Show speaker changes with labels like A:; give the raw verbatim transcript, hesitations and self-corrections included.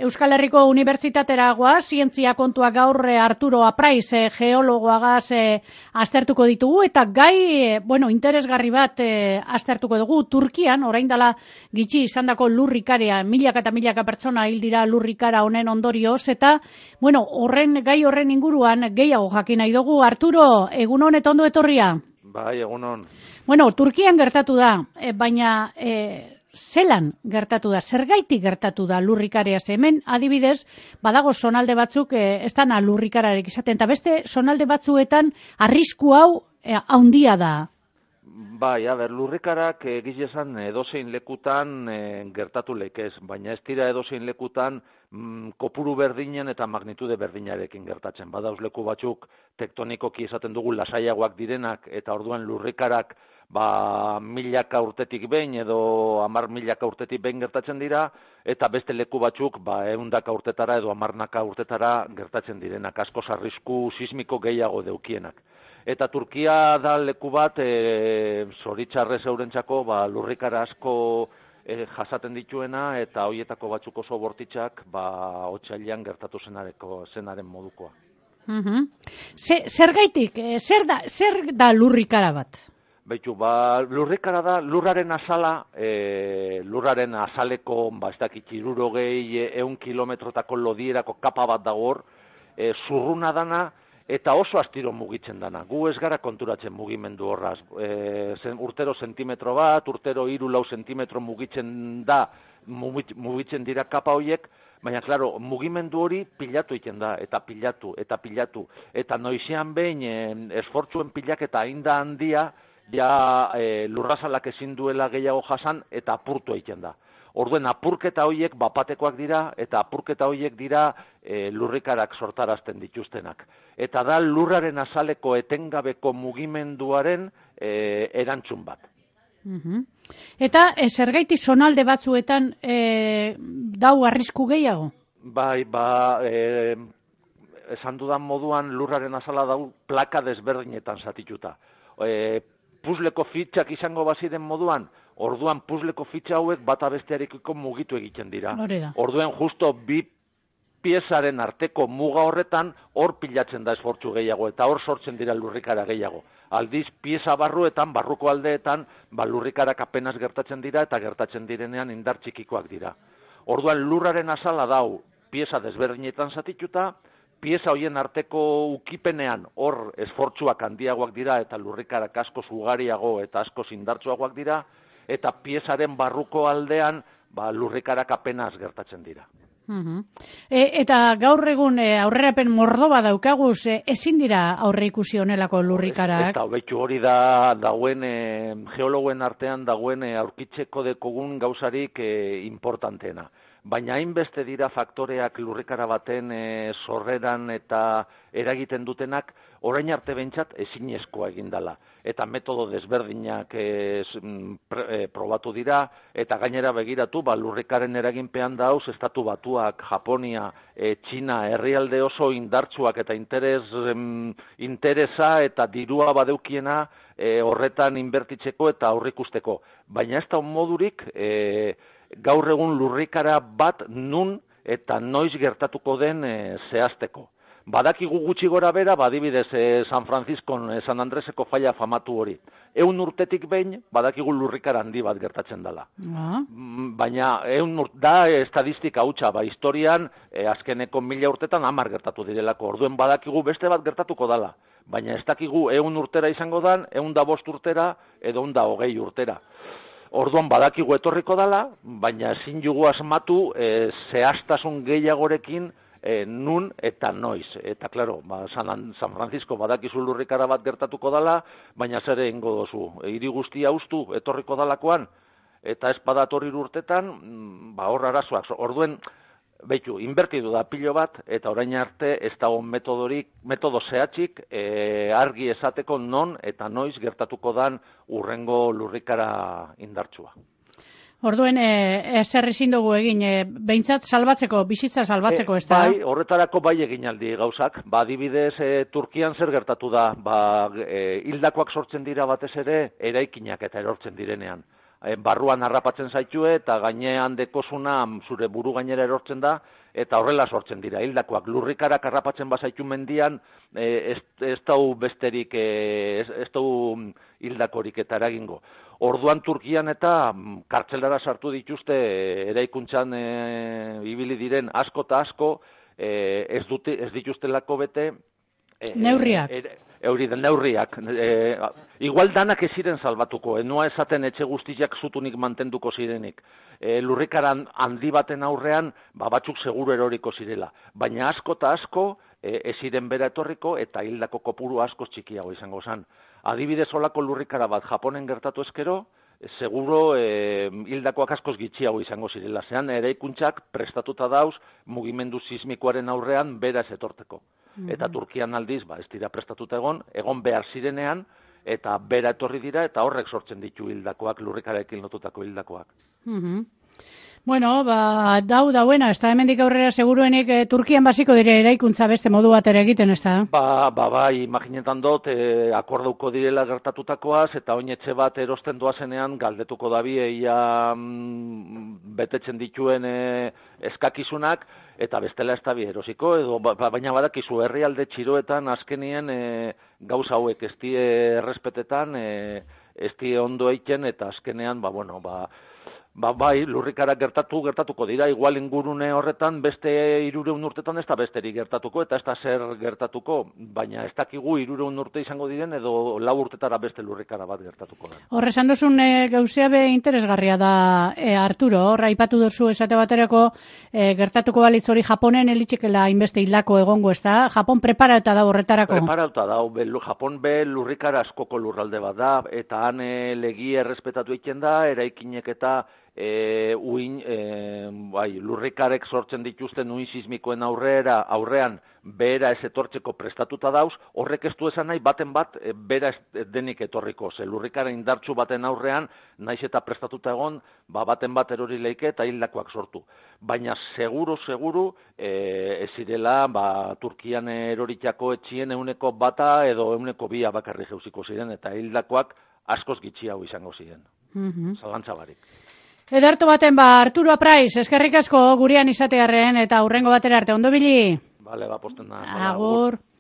A: Euskal Herriko Unibertsitatera goaz, zientzia kontua gaur Arturo Apraiz, e, geologoagaz e, aztertuko ditugu, eta gai, e, bueno, interesgarri bat e, aztertuko dugu. Turkian, orain dela gitxi izandako lurrikarea, milaka eta milaka pertsona hil dira lurrikara honen ondorioz, eta, bueno, horren gai horren inguruan gehiago jakin nahi dugu. Arturo, egunon eta ondo etorria?
B: Bai, egunon.
A: Bueno, Turkian gertatu da, e, baina... E, zelan gertatu da, zergaitik gertatu da lurrikarea, hemen adibidez badago zonalde batzuk eh, ez dana lurrikararik izaten, eta beste zonalde batzuetan arrisku hau eh, handia da.
B: Bai, a ber, lurrikarak egiz esan edozein lekutan e, gertatu lekez, baina ez dira edozein lekutan mm, kopuru berdinen eta magnitude berdinarekin gertatzen. Badauz leku batzuk tektonikoki esaten dugu lasaiagoak direnak, eta orduan lurrikarak ba milaka urtetik behin edo hamar milaka urtetik behin gertatzen dira, eta beste leku batzuk ba ehundaka urtetara edo hamarnaka urtetara gertatzen direnak, askoz arrisku sismiko gehiago deukienak. Eta Turkia da leku bat e, zoritxarrez eurentzako ba, lurrikara asko e, jasaten dituena, eta hoietako batzuk oso bortitzak ba otsailean gertatu zenareko zenaren modukoa.
A: Uh-huh. Zergaitik, zer da, zer da lurrikara bat?
B: Beitu, ba, lurrikara da, lurraren azala, e, lurraren azaleko, ba, ez dakit, hirurogei ehun kilometrotako lodierako kapa bat dago hor, e, zurruna dana, eta oso astiro mugitzen dana. Gu ez gara konturatzen mugimendu horraz. E, zen, urtero sentimetro bat, urtero hiru lau sentimetro mugitzen da, mugitzen dira kapa horiek, baina, klaro, mugimendu hori pilatu egiten da, eta pilatu, eta pilatu. Eta noizean behin, e, esfortzuen pilak eta ainda handia, ja e, lurrazalak ezin duela gehiago jasan eta apurtu egiten da. Orduen apurketa horiek bapatekoak dira, eta apurketa horiek dira e, lurrikarak sortarazten dituztenak. Eta da lurraren azaleko etengabeko mugimenduaren e, erantzun bat.
A: Uh-huh. Eta e, zergaiti zonalde batzuetan e, dau arrisku gehiago?
B: Bai, ba, e, esan dudan moduan lurraren azala dau plaka desberdinetan zatituta. E, puzleko fitxak izango baziren moduan, orduan puzleko fitxa hauek bata bestearekiko mugitu egiten dira. Orduan justo bi piezaren arteko muga horretan hor pilatzen da esfortzu gehiago, eta hor sortzen dira lurrikara gehiago. Aldiz, pieza barruetan, barruko aldeetan, ba, lurrikarak apenas gertatzen dira, eta gertatzen direnean indar txikikoak dira. Orduan lurraren azala dau pieza desberdinetan zatituta, pieza hoien arteko ukipenean hor esfortzuak handiagoak dira, eta lurrikarak askoz ugariago eta askoz indartsuagoak dira, eta piezaren barruko aldean ba, lurrikarak apenas gertatzen dira.
A: Uh-huh. e, eta gaur egun e, aurrerapen mordoba daukaguz, e, ezin dira aurre ikusi honelako lurrikarak?
B: Eta hobeitu hori da dagoen e, geologoen artean dagoen e, aurkitzeko dekogun gauzarik e, importanteena. Baina hainbeste dira faktoreak lurrikara baten e, sorreran eta eragiten dutenak, orain arte behintzat ezinezkoa egin dela. Eta metodo desberdinak e, pre, e, probatu dira, eta gainera begiratu, ba, lurrikaren eraginpean dauz, estatu batuak, Japonia, e, Txina, herrialde oso indartsuak eta interes, em, interesa eta dirua badeukiena e, horretan inbertitzeko eta aurrikusteko. Baina ez da modurik... E, gaur egun lurrikara bat nun eta noiz gertatuko den e, zehazteko. Badakigu gutxi gora bera, badibidez e, San Franciscon, e, San Andreseko faila famatu hori. Eun urtetik behin, badakigu lurrikara handi bat gertatzen dela.
A: Ah.
B: Baina eun urt, da e, estadistika hutsa, ba, historian e, azkeneko mila urtetan hamar gertatu direlako. Orduen badakigu beste bat gertatuko dela. Baina ez dakigu eun urtera izango dan, eun da bost urtera, edo eun da hogei urtera. Orduan badakigu etorriko dela, baina ezin jugu asmatu e, zehaztasun gehiagorekin e, nun eta noiz. Eta, klaro, ba, San, San Francisco badakizu lurrikara bat gertatuko dela, baina zer egingo dozu. Hiri guztia ustu etorriko dalakoan, eta ez badatorri urtetan, ba, hor arazoak. Orduen, beitu, inbertidu da pilo bat, eta orain arte ez dago metodorik, metodo zehatzik e, argi esateko non eta noiz gertatuko dan urrengo lurrikara indartsua.
A: Orduen, e, ezer ezin dugu egin, e, behintzat salbatzeko, bizitza salbatzeko, ez da?
B: Bai, horretarako bai egin aldi gauzak. Ba, adibidez, e, Turkian zer gertatu da, ba, e, hildakoak sortzen dira batez ere, eraikinak eta erortzen direnean. barruan harrapatzen zaitue eta gainean dekosuna zure buru gainera erortzen da, eta horrela sortzen dira hildakoak. Lurrikarak harrapatzen bazaitu mendian, ez, ez dau besterik, ez, ez dau hildakorik eta eragingo. Orduan Turkian eta kartzelara sartu dituzte eraikuntzan e, ibili diren asko eta asko, e, ez, dute, ez dituztelako bete, e,
A: neurriak.
B: E, Euri den neurriak. E, igual danak ez ziren salbatuko, enoa esaten etxe guztiak zutunik mantenduko zirenik. E, lurrikaran handi baten aurrean, ba, batzuk seguru eroriko zirela. Baina asko eta asko e, ez ziren bera etorriko eta hildako kopuru asko txikiago izango zen. Adibidez olako lurrikara bat Japonen gertatu ezkero, seguro e, hildakoak askoz gitxiago izango zirela. Zean eraikuntzak prestatuta dauz mugimendu sismikoaren aurrean bera ez etorteko. Eta Turkian aldiz, ba, ez dira prestatuta egon, egon behar zirenean, eta bera etorri dira, eta horrek sortzen ditu hildakoak, lurrikarekin lotutako hildakoak.
A: Mm-hmm. Bueno, ba, dau dauena, ez da hemendik aurrera seguruenik e, Turkian basiko dire eraikuntza beste modu bat ere egiten, ez da?
B: Ba, ba, bai, imaginetan dut, e, akordauko direla gertatutakoaz, eta oinetxe bat erosten doazenean galdetuko dabi, eia mm, betetzen dituen e, eskakizunak, eta bestela ez da bi erosiko, edo, ba, baina badakizu herrialde txiroetan azkenien e, gauza hauek ez die errespetetan, e, ez die ondo eiken, eta azkenean, ba, bueno, ba, Ba, bai, lurrikarak gertatu, gertatuko dira, igual ingurune horretan beste hirureun urtetan ez da besterik gertatuko, eta ez da zer gertatuko, baina ez dakigu hirureun urte izango diren, edo lau urtetara beste lurrikara bat gertatuko da.
A: Hor, esan duzun e, gauzea be interesgarria da, e, Arturo, hor, aipatu duzu esate baterako e, gertatuko balitz hori Japonen elitxekela inbeste hilako egongo, ez da? Japon preparauta da horretarako?
B: Preparauta da, be, Japon be lurrikara askoko lurralde bat da, eta han e, legi errespetatu egiten da, eraikinek eta E, uin, e, bai, lurrikarek sortzen dituzten uin sismikoen aurrera, aurrean bera ez etortzeko prestatuta dauz, horrek ez du esan nahi baten bat e, bera ez denik etorriko, ze lurrikara indartsu baten aurrean, naiz eta prestatuta egon, ba, baten bat erori leike eta hildakoak sortu. Baina seguru, seguru, e, ez zirela, ba, Turkian eroritako etxien euneko bata edo euneko bia bakarri jauziko ziren, eta hildakoak askoz gitxiago izango ziren. Mm-hmm. Zalantza barik.
A: Ederto baten ba, Arturo Apraiz, eskerrik asko gurean izatearren eta hurrengo batera arte, ondo bili?
B: Bale, ba, posten da.
A: Agur.